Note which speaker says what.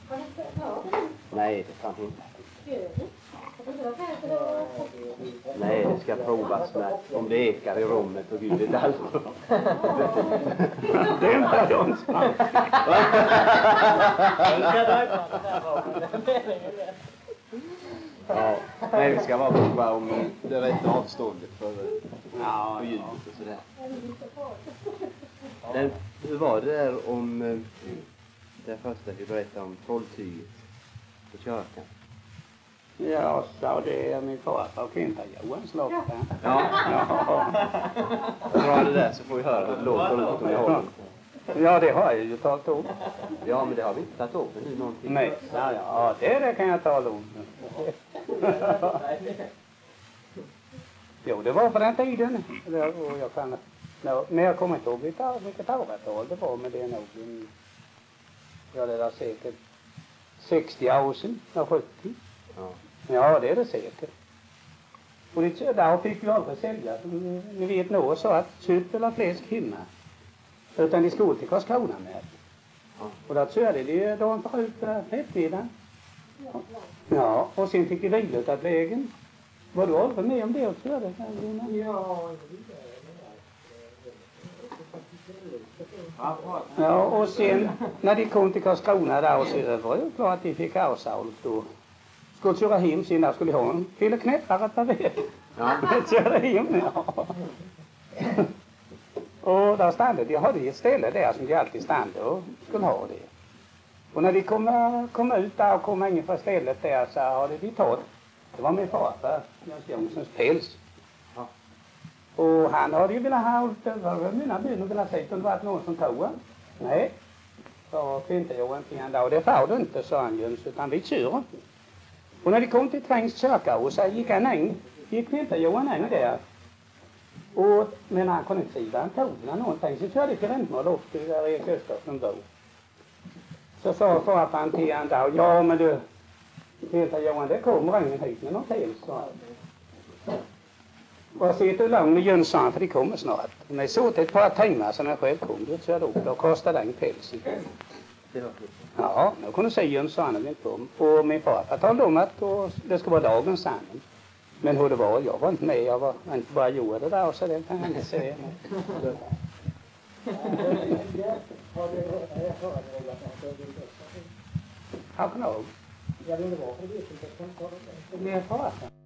Speaker 1: Nej, det kan inte. Nej, det ska provas med om det ekar i rummet och Gud vet allt.
Speaker 2: Det är inte Jonsson.
Speaker 1: Ja, nej, vi ska bara prova om det rätta avståndet för ljudet och sådär. Men hur var det där om det första vi berättade om trolltyget på kyrkan?
Speaker 2: Ja, så det är min far och Kinta Johans lopp.
Speaker 1: Ja. Dra det där så får vi höra hur det låter runt om i hållen.
Speaker 2: Ja, det har jag ju tagit upp.
Speaker 1: Ja, men det har vi inte tagit upp nu någonting.
Speaker 2: Nej, ja, det kan jag tala om. Jo, det var på den tiden. Och jag kan, men jag kommer inte ihåg vilket åratal det var, men det är nog ja, det är säkert 60 år sedan, 70. Ja, det är det säkert. Och det, där fick vi aldrig sälja. Ni vet nog så att kött eller fläsk hemma. Utan de skulle till Karlskrona med. Och då körde de dagen förut på eftermiddagen. Ja, och sen fick de vila av vägen. Var du aldrig med om det och körde? Ja, och sen när de kom till Karlskrona där och så var det klart att de fick avsalt då. Skulle köra hem sen där skulle ha en kille knäppare på väg. Ja. Köra hem, ja. Och där stannade de hade ett ställe där som de alltid stannade och skulle ha det. Och när de kom ut där och kom in på stället där så hade de tagit, det var min farfar, Jens Jonssons päls. Ja. Och han hade ju velat ha, mina byn och velat säga om det var någon som tog den. Nej, så inte jag någonting och det får du inte, sa han Jöns, utan vi kör. Och när de kom till Trängs kyrka och så gick inte Johan in där. Och, men han kunde inte säga han tog den någonting. Så körde till Rentmål upp till där Erik Österström bor. Så sa farfan till han där, ja men du, heter Johan, det kommer ingen hit med någon päls. Och så inte lång med Jönsson för de kommer snart. När jag såg till ett par timmar så när jag själv kom, då körde upp och kostade den pälsen. Ja, nu kunde säga Jönsson och inte om. Och min farfar talade om att det skulle vara dagens sanning. Men hur det var, jag var inte med, jag var inte bara gjorde det där och så det kan jag inte säga. How can I? Jag vill inte vara för det. Det är farfar.